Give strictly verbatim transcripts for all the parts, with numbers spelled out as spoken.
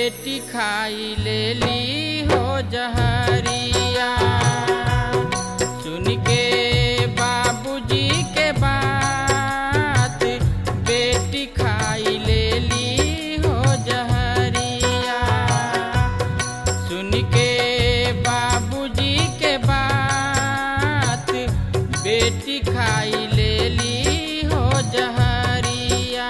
बेटी खाई ले ली हो जहरिया। सुन के बाबूजी के बात बेटी खाई ले ली हो जहरिया। सुन के बाबूजी के बात बेटी खाई ले ली हो जहरिया।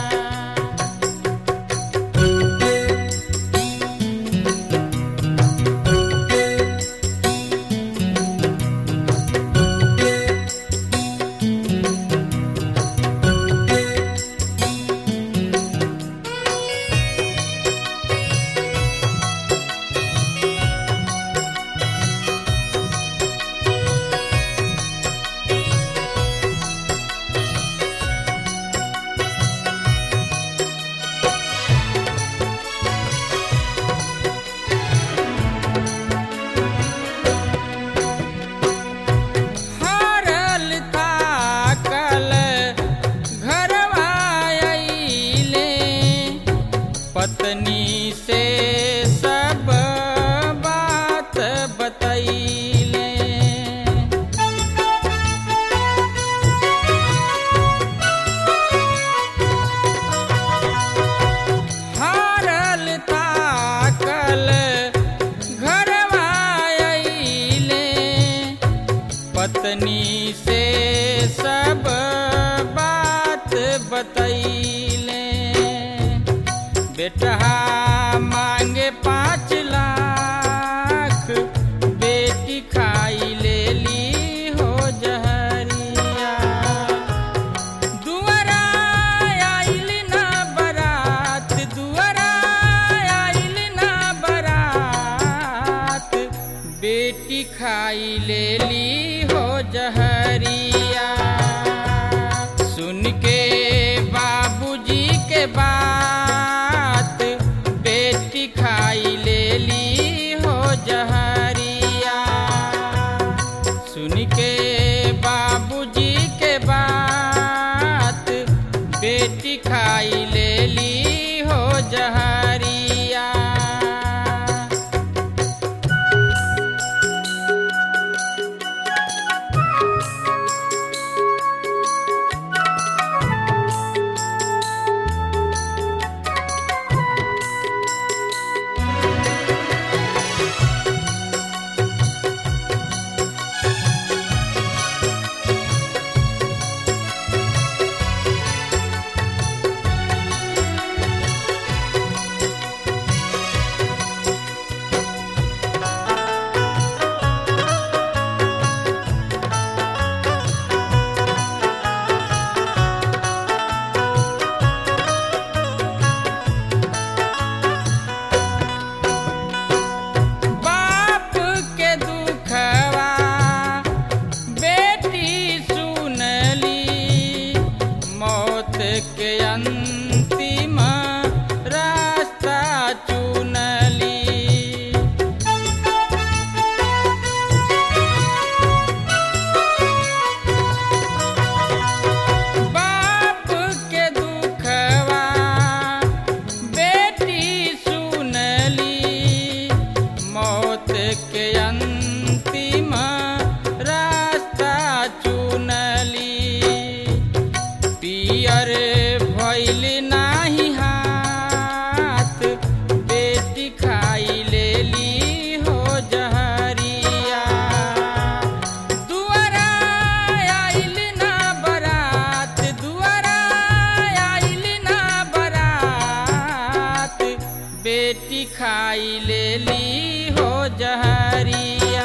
पत्नी से सब बात बतैले। हारल ताकल घरवा अइले। पत्नी से सब बात बतैले। बेटा मांगे पाँच लाख बेटी खाई ले ली हो जहरिया। दुआरा आइल ना बरात, दुआरा आइल ना बरात बेटी खाई ले ली हो जहरिया। सुन के बाबूजी के बात बेटी खाई ले ली हो जहरिया। सुन के बाबूजी के बात बेटी खाई ले ली हो जहरिया। के अंतिम रास्ता चुनली। बाप के दुखवा बेटी सुनली। मौत के अंतिम रास्ता चुनली। पियर भइल नाही हाथ बेटी खाई ले ली हो जहरिया। दुआरा आइल ना बरात, दुआरा आइल ना बरात बेटी खाई ले ली हो जहरिया।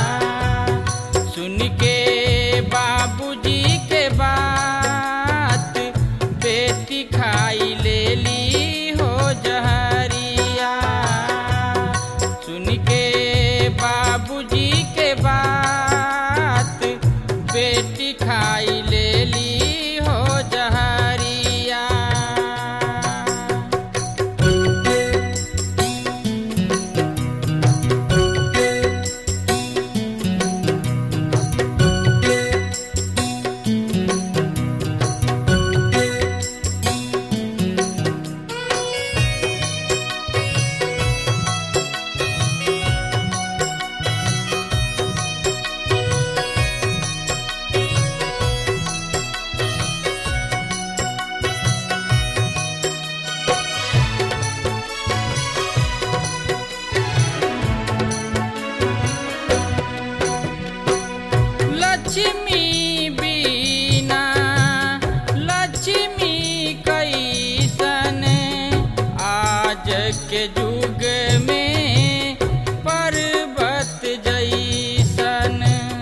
सुन के बाबूजी के बात बेटी खाई ले ली हो जहरिया। सुन के बाबूजी के बात बेटी खाई ले ली हो जहरिया। के जुग में पर्वत जैसन।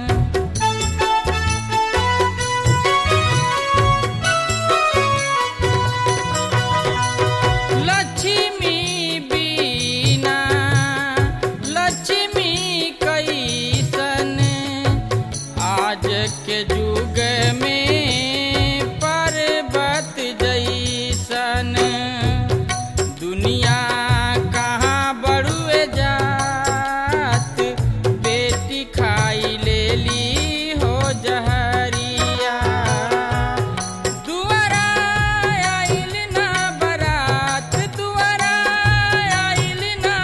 लक्ष्मी बीना लक्ष्मी कैसन आज के जुग में पर्वत जैसन। दुनिया कहाँ बड़ुए जात बेटी खाई लेली हो जहरिया। दुआरा आइल ना बरात दुआरा आइल ना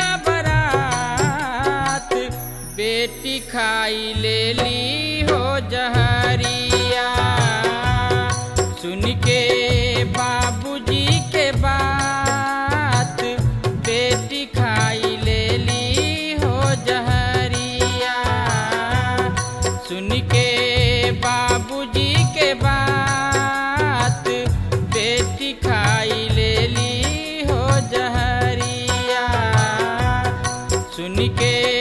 बरात बेटी खाई लेली हो जहरिया। सुन के बाबूजी के बात बेटी खाई लेली हो जहरिया। सुन के बाबूजी के बात बेटी खाई लेली हो जहरिया। सुन के